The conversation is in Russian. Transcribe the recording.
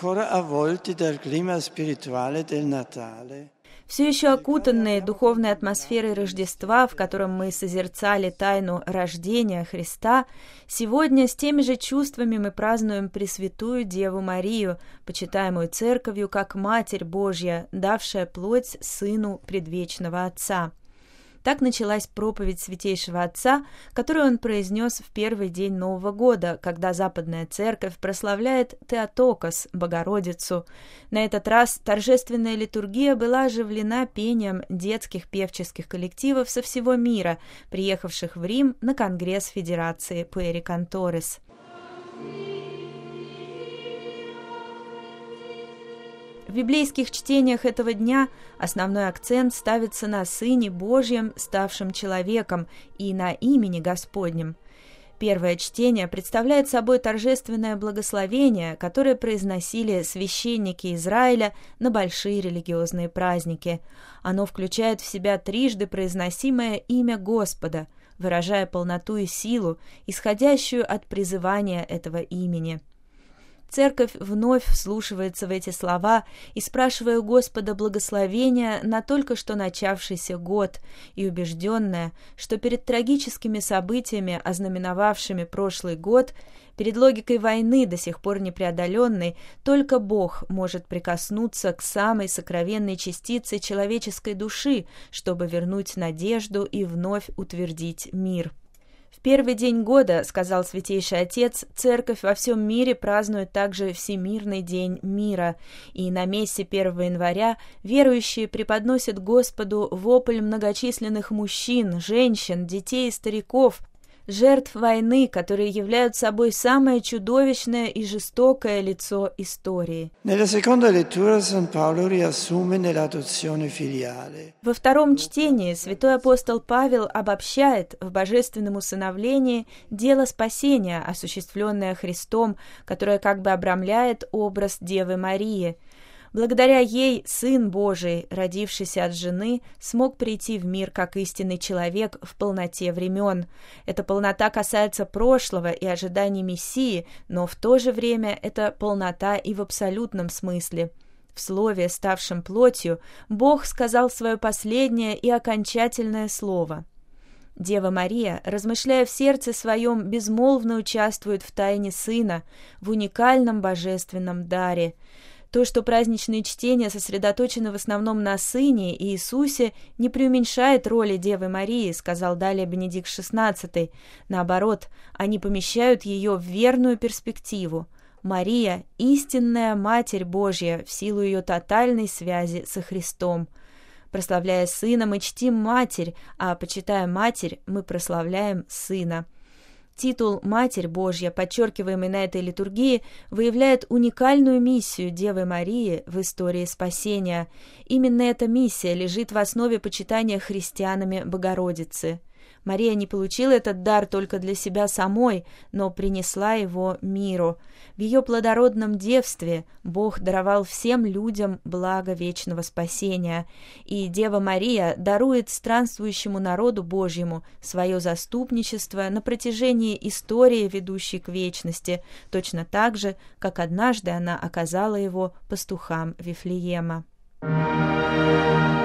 ancora avvolti dal clima spirituale del Natale. Все еще окутанные духовной атмосферой Рождества, в котором мы созерцали тайну рождения Христа, сегодня с теми же чувствами мы празднуем Пресвятую Деву Марию, почитаемую Церковью как Матерь Божья, давшая плоть Сыну Предвечного Отца. Так началась проповедь Святейшего Отца, которую он произнес в первый день Нового года, когда Западная Церковь прославляет Теотокос, Богородицу. На этот раз торжественная литургия была оживлена пением детских певческих коллективов со всего мира, приехавших в Рим на Конгресс Федерации Пуэриканторес. В библейских чтениях этого дня основной акцент ставится на Сыне Божьем, ставшем человеком, и на имени Господнем. Первое чтение представляет собой торжественное благословение, которое произносили священники Израиля на большие религиозные праздники. Оно включает в себя трижды произносимое имя Господа, выражая полноту и силу, исходящую от призывания этого имени. Церковь вновь вслушивается в эти слова и спрашивая у Господа благословения на только что начавшийся год, и убежденная, что перед трагическими событиями, ознаменовавшими прошлый год, перед логикой войны, до сих пор непреодоленной, только Бог может прикоснуться к самой сокровенной частице человеческой души, чтобы вернуть надежду и вновь утвердить мир. В первый день года, сказал Святейший Отец, Церковь во всем мире празднует также Всемирный день мира, и на мессе 1 января верующие преподносят Господу вопль многочисленных мужчин, женщин, детей и стариков, жертв войны, которые являются собой самое чудовищное и жестокое лицо истории. Во втором чтении святой апостол Павел обобщает в божественном усыновлении дело спасения, осуществленное Христом, которое как бы обрамляет образ Девы Марии. Благодаря ей Сын Божий, родившийся от жены, смог прийти в мир как истинный человек в полноте времен. Эта полнота касается прошлого и ожиданий Мессии, но в то же время это полнота и в абсолютном смысле. В Слове, ставшем плотью, Бог сказал свое последнее и окончательное слово. Дева Мария, размышляя в сердце своем, безмолвно участвует в тайне Сына, в уникальном божественном даре. То, что праздничные чтения сосредоточены в основном на Сыне и Иисусе, не преуменьшает роли Девы Марии, сказал далее Бенедикт XVI. Наоборот, они помещают ее в верную перспективу. Мария – истинная Матерь Божья в силу ее тотальной связи со Христом. Прославляя Сына, мы чтим Матерь, а почитая Матерь, мы прославляем Сына. Титул «Матерь Божья», подчеркиваемый на этой литургии, выявляет уникальную миссию Девы Марии в истории спасения. Именно эта миссия лежит в основе почитания христианами Богородицы. Мария не получила этот дар только для себя самой, но принесла его миру. В ее плодородном девстве Бог даровал всем людям благо вечного спасения, и Дева Мария дарует странствующему народу Божьему свое заступничество на протяжении истории, ведущей к вечности, точно так же, как однажды она оказала его пастухам Вифлеема.